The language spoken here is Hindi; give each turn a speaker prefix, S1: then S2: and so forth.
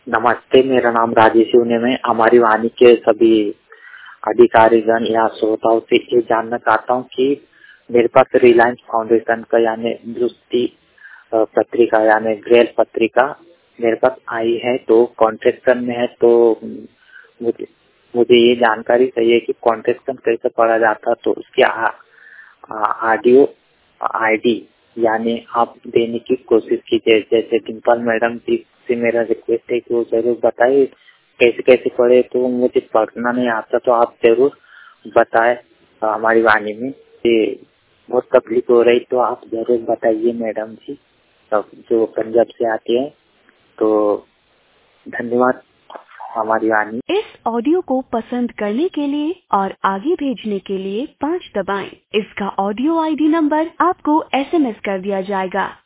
S1: नमस्ते, मेरा नाम राजेश यूने में। हमारी वाणी के सभी अधिकारीगण या श्रोताओं से ये जानना चाहता हूँ कि मेरे पास रिलायंस फाउंडेशन का यानी दृष्टि पत्रिका यानी ब्रेल पत्रिका मेरे पास आई है, तो कॉन्ट्रैक्शन में है। तो मुझे मुझे ये जानकारी चाहिए कि कॉन्ट्रैक्शन कैसे पढ़ा जाता, तो उसकी ऑडियो आईडी यानी आप देने की कोशिश कीजिए। जैसे डिम्पल मैडम जी से मेरा रिक्वेस्ट है कि वो जरूर बताए कैसे कैसे पढ़े, तो मुझे पढ़ना नहीं आता, तो आप जरूर बताएं हमारी वाणी में। ये बहुत तकलीफ हो रही, तो आप जरूर बताइए मैडम जी, सब जो पंजाब से आते हैं। तो धन्यवाद हमारी वाणी।
S2: इस ऑडियो को पसंद करने के लिए और आगे भेजने के लिए 5 दबाएं। इसका ऑडियो आईडी नंबर आपको SMS कर दिया जाएगा।